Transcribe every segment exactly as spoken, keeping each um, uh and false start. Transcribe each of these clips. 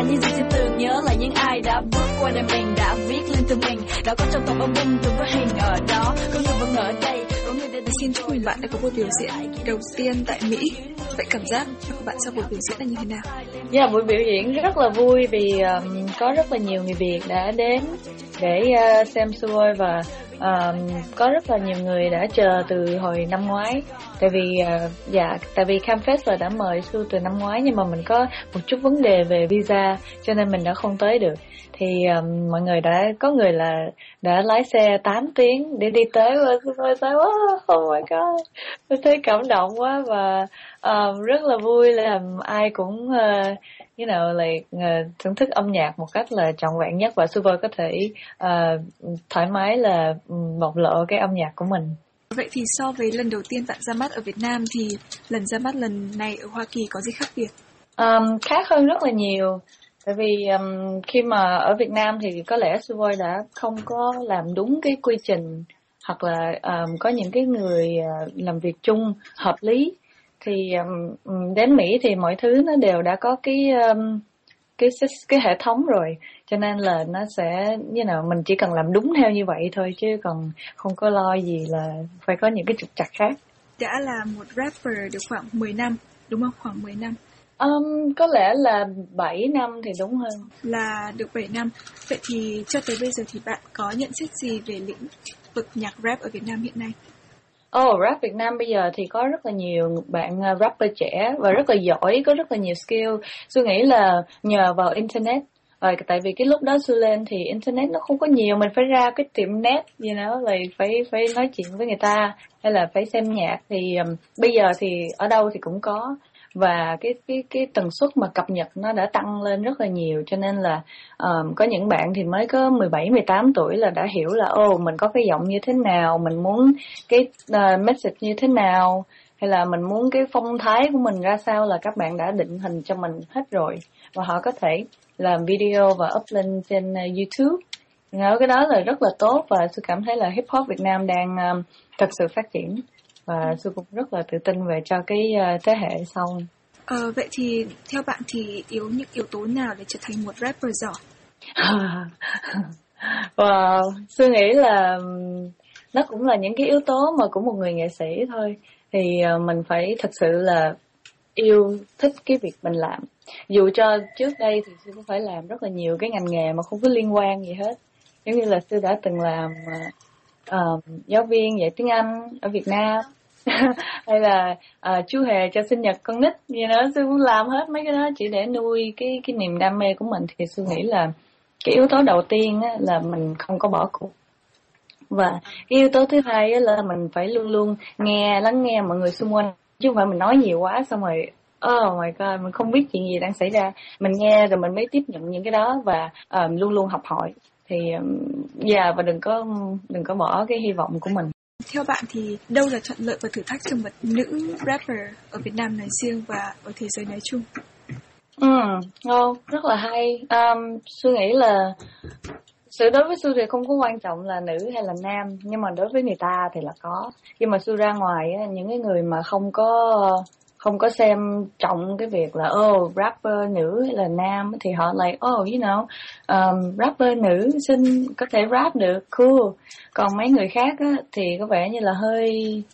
những gì xin tưởng nhớ là những ai đã bước qua đời mình, đã viết lên từ mình, đã có trong tập album từng có hình ở đó, có người vẫn ở đây, có người đã Xin chúc mừng bạn đã có buổi biểu diễn đầu tiên tại Mỹ. Vậy cảm giác của bạn sau buổi biểu diễn là như thế nào? Yeah, buổi biểu diễn rất là vui vì um, có rất là nhiều người Việt đã đến để uh, xem Suvoi và um, có rất là nhiều người đã chờ từ hồi năm ngoái. Tại vì uh, dạ, tại vì Campfest là đã mời Su từ năm ngoái nhưng mà mình có một chút vấn đề về visa cho nên mình đã không tới được. Thì um, mọi người đã có người là đã lái xe tám tiếng để đi tới và Suvoi tới quá, oh my god, tôi thấy cảm động quá và um, rất là vui là ai cũng uh, you know, like, uh, thưởng thức âm nhạc một cách là trọn vẹn nhất và Suvoi có thể uh, thoải mái là bộc lộ cái âm nhạc của mình. Vậy thì so với lần đầu tiên bạn ra mắt ở Việt Nam thì lần ra mắt lần này ở Hoa Kỳ có gì khác biệt? Um, khác hơn rất là nhiều. Tại vì um, khi mà ở Việt Nam thì có lẽ Suvoi đã không có làm đúng cái quy trình hoặc là um, có những cái người uh, làm việc chung hợp lý. Thì um, đến Mỹ thì mọi thứ nó đều đã có cái um, cái cái hệ thống rồi, cho nên là nó sẽ như nào mình chỉ cần làm đúng theo như vậy thôi chứ còn không có lo gì là phải có những cái trục trặc khác. Đã là một rapper được khoảng mười năm, đúng không? Khoảng mười năm. Um, có lẽ là bảy năm thì đúng hơn. Là được bảy năm. Vậy thì cho tới bây giờ thì bạn có nhận xét gì về lĩnh vực nhạc rap ở Việt Nam hiện nay? Oh, rap Việt Nam bây giờ thì có rất là nhiều bạn rapper trẻ và rất là giỏi, có rất là nhiều skill. Tôi nghĩ là nhờ vào internet. Rồi, tại vì cái lúc đó Su lên thì internet nó không có nhiều, mình phải ra cái tiệm net, you know, là phải phải nói chuyện với người ta hay là phải xem nhạc thì um, bây giờ thì ở đâu thì cũng có. Và cái cái cái tần suất mà cập nhật nó đã tăng lên rất là nhiều, cho nên là um, có những bạn thì mới có mười bảy, mười tám tuổi là đã hiểu là ô oh, mình có cái giọng như thế nào, mình muốn cái uh, message như thế nào, hay là mình muốn cái phong thái của mình ra sao là các bạn đã định hình cho mình hết rồi và họ có thể làm video và up lên trên uh, YouTube. Nói cái đó là rất là tốt và tôi cảm thấy là hip hop Việt Nam đang um, thật sự phát triển. Và tôi cũng rất là tự tin về cho cái uh, thế hệ sau. Ờ, vậy thì theo bạn thì yếu những yếu tố nào để trở thành một rapper giỏi? Wow, tôi nghĩ là nó cũng là những cái yếu tố mà của một người nghệ sĩ thôi. Thì uh, mình phải thật sự là yêu thích cái việc mình làm. Dù cho trước đây thì tôi cũng phải làm rất là nhiều cái ngành nghề mà không có liên quan gì hết. Giống như là tôi đã từng làm uh, uh, giáo viên dạy tiếng Anh ở Việt Nam. Hay là uh, chú hề cho sinh nhật con nít gì đó, sư cũng làm hết mấy cái đó chỉ để nuôi cái cái niềm đam mê của mình. Thì sư nghĩ là cái yếu tố đầu tiên á, là mình không có bỏ cuộc, và cái yếu tố thứ hai á, là mình phải luôn luôn nghe lắng nghe mọi người xung quanh, chứ không phải mình nói nhiều quá xong rồi oh my god mình không biết chuyện gì đang xảy ra. Mình nghe rồi mình mới tiếp nhận những cái đó và um, luôn luôn học hỏi. Thì dạ um, yeah, và đừng có đừng có bỏ cái hy vọng của mình. Theo bạn thì đâu là thuận lợi và thử thách cho một nữ rapper ở Việt Nam nói riêng và ở thế giới nói chung? Ừ, oh, rất là hay. Um, Sư nghĩ là sự đối với Sư thì không có quan trọng là nữ hay là nam, nhưng mà đối với người ta thì là có. Khi mà Sư ra ngoài á, những cái người mà không có không có xem trọng cái việc là oh rapper nữ hay là nam thì họ lại like, oh you know um, rapper nữ xinh có thể rap được, cool. Còn mấy người khác á, thì có vẻ như là hơi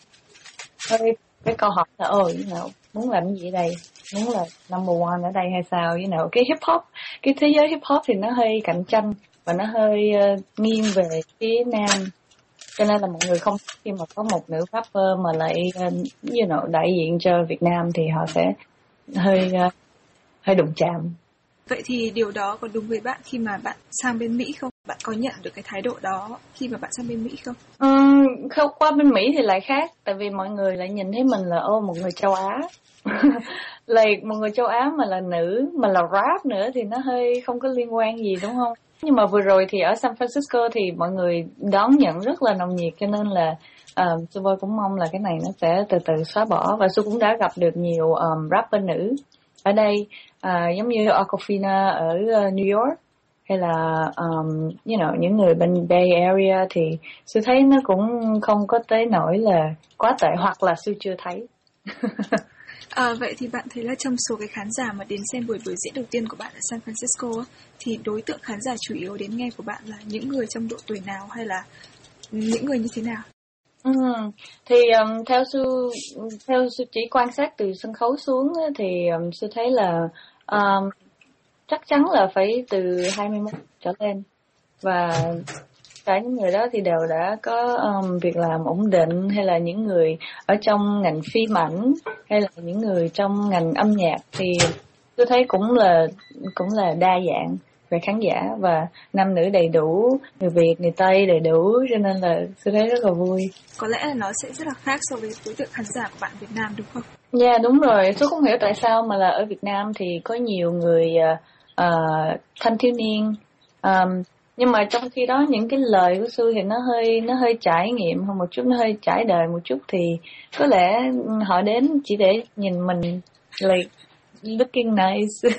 hơi cái câu hỏi là oh you know muốn làm cái gì đây, muốn là number one ở đây hay sao, you know. Cái hip hop, cái thế giới hip hop thì nó hơi cạnh tranh và nó hơi uh, nghiêng về phía nam, cho nên là mọi người không khi mà có một nữ rapper mà lại uh, you know, đại diện cho Việt Nam thì họ sẽ hơi uh, hơi đụng chạm. Vậy thì điều đó có đúng với bạn khi mà bạn sang bên Mỹ không? Bạn có nhận được cái thái độ đó khi mà bạn sang bên Mỹ không? Um, không, qua bên Mỹ thì lại khác, tại vì mọi người lại nhìn thấy mình là ô một người châu Á. Là một người châu Á mà là nữ mà là rap nữa thì nó hơi không có liên quan gì, đúng không? Nhưng mà vừa rồi thì ở San Francisco thì mọi người đón nhận rất là nồng nhiệt, cho nên là uh, Suvoi cũng mong là cái này nó sẽ từ từ xóa bỏ. Và Su cũng đã gặp được nhiều um, rapper nữ ở đây, uh, giống như Aquafina ở uh, New York, hay là um, you know, những người bên Bay Area thì Su thấy nó cũng không có tới nỗi là quá tệ, hoặc là Su chưa thấy. À, vậy thì bạn thấy là trong số cái khán giả mà đến xem buổi biểu diễn đầu tiên của bạn ở San Francisco á, thì đối tượng khán giả chủ yếu đến nghe của bạn là những người trong độ tuổi nào hay là những người như thế nào? Ừ. Thì um, theo sư theo sư chỉ quan sát từ sân khấu xuống á, thì um, sư thấy là um, chắc chắn là phải từ hai mươi mốt trở lên, và cả những người đó thì đều đã có um, việc làm ổn định, hay là những người ở trong ngành phim ảnh, hay là những người trong ngành âm nhạc, thì tôi thấy cũng là cũng là đa dạng về khán giả, và nam nữ đầy đủ, người Việt, người Tây đầy đủ, cho nên là tôi thấy rất là vui. Có lẽ là nó sẽ rất là khác so với đối tượng khán giả của bạn Việt Nam đúng không? Dạ yeah, đúng rồi, tôi không hiểu tại sao mà là ở Việt Nam thì có nhiều người uh, uh, thanh thiếu niên, um, nhưng mà trong khi đó những cái lời của Sư thì nó hơi nó hơi trải nghiệm hơn một chút, nó hơi trải đời một chút, thì có lẽ họ đến chỉ để nhìn mình like looking nice.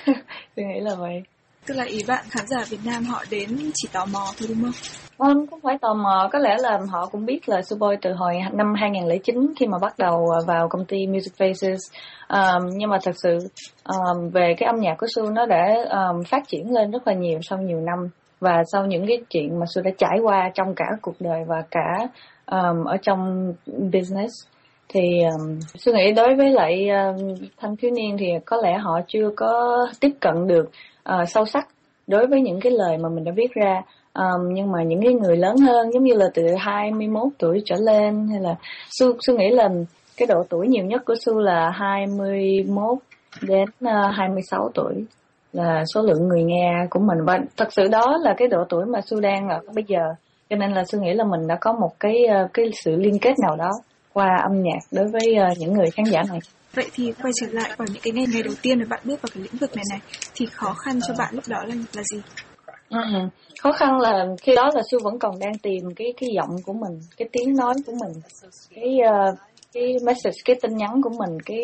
Tôi nghĩ là vậy. Tức là ý bạn khán giả Việt Nam họ đến chỉ tò mò thôi đúng không? Không, không phải tò mò, có lẽ là họ cũng biết là Suboi từ hồi năm hai không không chín khi mà bắt đầu vào công ty Music Faces, um, nhưng mà thật sự um, về cái âm nhạc của Su nó đã um, phát triển lên rất là nhiều sau nhiều năm, và sau những cái chuyện mà Su đã trải qua trong cả cuộc đời và cả um, ở trong business, thì um, Su nghĩ đối với lại um, thanh thiếu niên thì có lẽ họ chưa có tiếp cận được uh, sâu sắc đối với những cái lời mà mình đã viết ra. Um, nhưng mà những cái người lớn hơn, giống như là từ hai mươi mốt tuổi trở lên, hay là Su, Su nghĩ là cái độ tuổi nhiều nhất của Su là hai mươi mốt đến uh, hai mươi sáu tuổi là số lượng người nghe của mình, và thật sự đó là cái độ tuổi mà Su đang ở bây giờ, cho nên là Su nghĩ là mình đã có một cái uh, cái sự liên kết nào đó qua âm nhạc đối với uh, những người khán giả này. Vậy thì quay trở lại vào những cái ngày ngày đầu tiên mà bạn bước vào cái lĩnh vực này này, thì khó khăn cho bạn lúc đó là là gì? Ừ. Khó khăn là khi đó là Su vẫn còn đang tìm cái cái giọng của mình, cái tiếng nói của mình, cái uh, cái message, cái tin nhắn của mình, cái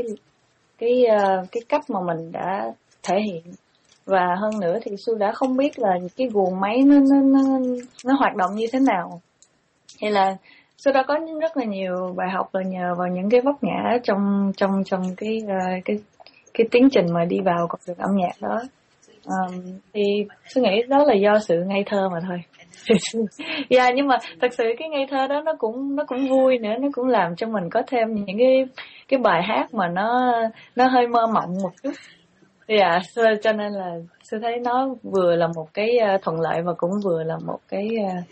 cái uh, cái cách mà mình đã thể hiện, và hơn nữa thì Su đã không biết là cái guồng máy nó nó nó nó hoạt động như thế nào, hay là Su đã có rất là nhiều bài học là nhờ vào những cái vấp ngã trong trong trong cái uh, cái cái tiến trình mà đi vào con đường âm nhạc đó. Um, thì tôi nghĩ đó là do sự ngây thơ mà thôi. Dạ, yeah, nhưng mà thật sự cái ngây thơ đó nó cũng nó cũng vui nữa, nó cũng làm cho mình có thêm những cái cái bài hát mà nó nó hơi mơ mộng một chút. Dạ, yeah, cho nên là tôi thấy nó vừa là một cái thuận lợi và cũng vừa là một cái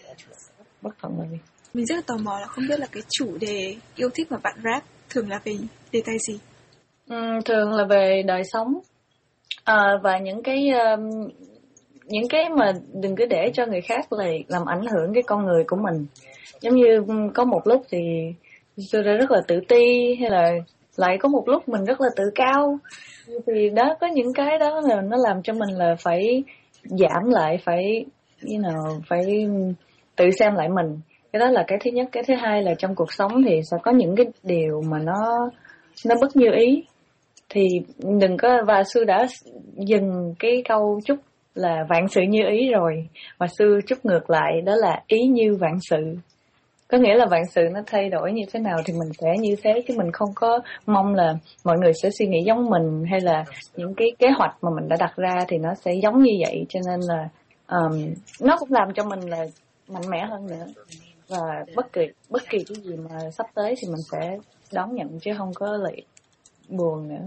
bất thuận lợi. Mình rất là tò mò là không biết là cái chủ đề yêu thích mà bạn rap thường là về đề tài gì? Ừ, thường là về đời sống. À, và những cái um, những cái mà đừng cứ để cho người khác là làm ảnh hưởng cái con người của mình. Giống như có một lúc thì tôi rất là tự ti, hay là lại có một lúc mình rất là tự cao, thì đó, có những cái đó là nó làm cho mình là phải giảm lại, phải you know, phải tự xem lại mình. Cái đó là cái thứ nhất. Cái thứ hai là trong cuộc sống thì sẽ có những cái điều mà nó nó bất như ý, thì đừng có, và Sư đã dừng cái câu chúc là vạn sự như ý rồi, và Sư chúc ngược lại đó là ý như vạn sự. Có nghĩa là vạn sự nó thay đổi như thế nào thì mình sẽ như thế, chứ mình không có mong là mọi người sẽ suy nghĩ giống mình, hay là những cái kế hoạch mà mình đã đặt ra thì nó sẽ giống như vậy. Cho nên là um, nó cũng làm cho mình là mạnh mẽ hơn nữa, và bất kỳ bất kỳ cái gì mà sắp tới thì mình sẽ đón nhận, chứ không có lại buồn nữa.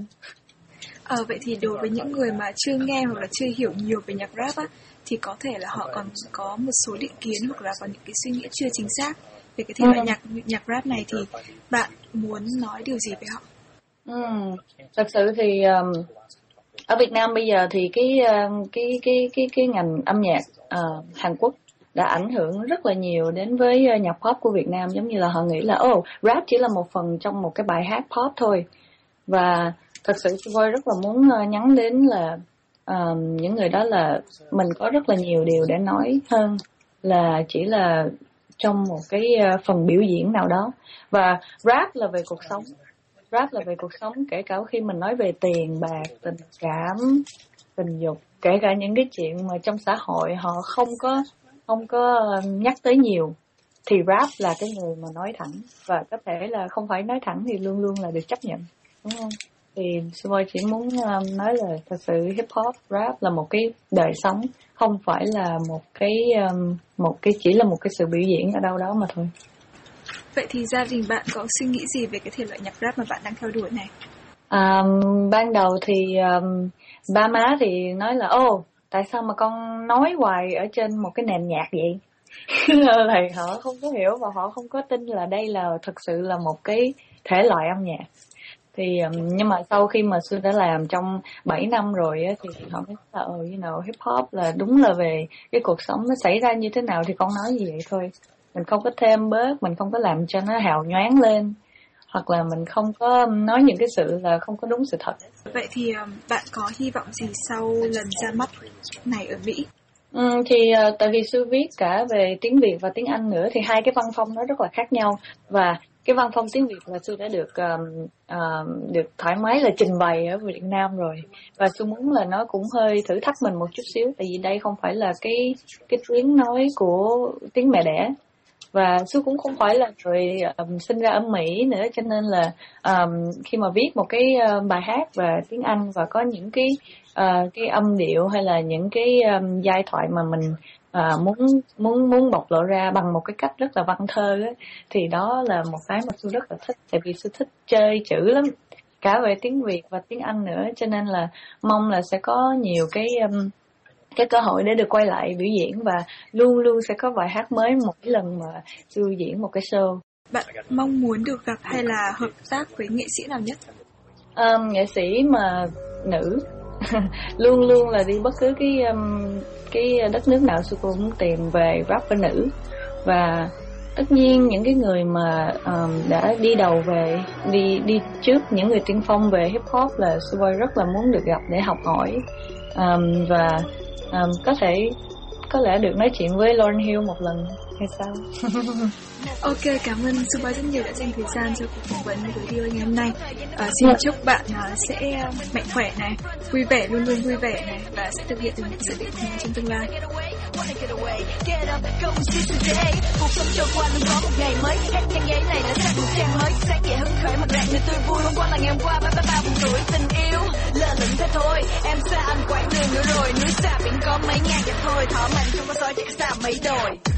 Ờ, vậy thì đối với những người mà chưa nghe hoặc là chưa hiểu nhiều về nhạc rap á, thì có thể là họ còn có một số định kiến hoặc là có những cái suy nghĩ chưa chính xác về cái thể loại nhạc nhạc rap này, thì bạn muốn nói điều gì với họ? Ừ, thật sự thì um, ở Việt Nam bây giờ thì cái um, cái cái cái cái ngành âm nhạc uh, Hàn Quốc đã ảnh hưởng rất là nhiều đến với uh, nhạc pop của Việt Nam, giống như là họ nghĩ là oh, rap chỉ là một phần trong một cái bài hát pop thôi. Và thật sự tôi rất là muốn uh, nhắn đến là um, những người đó là mình có rất là nhiều điều để nói hơn là chỉ là trong một cái uh, phần biểu diễn nào đó. Và rap là về cuộc sống, rap là về cuộc sống, kể cả khi mình nói về tiền bạc, tình cảm, tình dục, kể cả những cái chuyện mà trong xã hội họ không có không có nhắc tới nhiều, thì rap là cái người mà nói thẳng, và có thể là không phải nói thẳng thì luôn luôn là được chấp nhận, đúng không? thì Suboi chỉ muốn um, nói là thật sự hip hop rap là một cái đời sống, không phải là một cái um, một cái chỉ là một cái sự biểu diễn ở đâu đó mà thôi. Vậy thì gia đình bạn có suy nghĩ gì về cái thể loại nhạc rap mà bạn đang theo đuổi này? Um, ban đầu thì um, ba má thì nói là ô tại sao mà con nói hoài ở trên một cái nền nhạc vậy. Là họ không có hiểu và họ không có tin là đây là thực sự là một cái thể loại âm nhạc. Thì um, nhưng mà sau khi mà Xuân đã làm trong bảy năm rồi á, thì họ mới là ờ, you know, hip hop là đúng là về cái cuộc sống nó xảy ra như thế nào thì con nói như vậy thôi. Mình không có thêm bớt, mình không có làm cho nó hào nhoáng lên, hoặc là mình không có nói những cái sự là không có đúng sự thật. Vậy thì um, bạn có hy vọng gì sau lần ra mắt này ở Mỹ? Ừ, thì uh, tại vì Sư viết cả về tiếng Việt và tiếng Anh nữa, thì hai cái văn phong nó rất là khác nhau. Và cái văn phong tiếng Việt là Sư đã được um, uh, được thoải mái là trình bày ở Việt Nam rồi, và Sư muốn là nó cũng hơi thử thách mình một chút xíu, tại vì đây không phải là cái cái tiếng nói của tiếng mẹ đẻ, và Sư cũng không phải là người um, sinh ra ở Mỹ nữa, cho nên là um, khi mà viết một cái uh, bài hát về tiếng Anh và có những cái uh, cái âm điệu hay là những cái um, giai thoại mà mình uh, muốn muốn muốn bộc lộ ra bằng một cái cách rất là văn thơ ấy, thì đó là một cái mà Sư rất là thích, tại vì Sư thích chơi chữ lắm, cả về tiếng Việt và tiếng Anh nữa, cho nên là mong là sẽ có nhiều cái um, cái cơ hội để được quay lại biểu diễn, và luôn luôn sẽ có bài hát mới mỗi lần mà Sư diễn một cái show. Bạn mong muốn được gặp hay là hợp tác với nghệ sĩ nào nhất? Um, nghệ sĩ mà nữ luôn luôn là đi bất cứ cái um, cái đất nước nào Sư cũng tìm về rapper nữ, và tất nhiên những cái người mà um, đã đi đầu về đi đi trước, những người tiên phong về hip hop là Suboi rất là muốn được gặp để học hỏi, um, và um, có thể có lẽ được nói chuyện với Lauryn Hill một lần hay sao. Ok, cảm ơn Suboi rất nhiều đã dành thời gian cho cuộc phỏng vấn với Radio ngày hôm nay. Uh, xin Yeah. chúc bạn uh, sẽ mạnh khỏe này, vui vẻ, luôn luôn vui vẻ này, và sẽ thực hiện được những dự định của mình trong tương lai. Cuộc sống trôi qua luôn có một ngày mới, hết trang giấy này đã sang một trang mới, sáng dậy hứng khởi mặt rạng người tươi vui. Hôm qua là ngày hôm qua, ba ba ba buồn tuổi tình yêu lơ lửng thế thôi. Em xa anh quãng đường nữa rồi, núi xa biển có mấy ngàn dặm thôi, thỏ mạnh trong con soi chắc xa mấy đồi.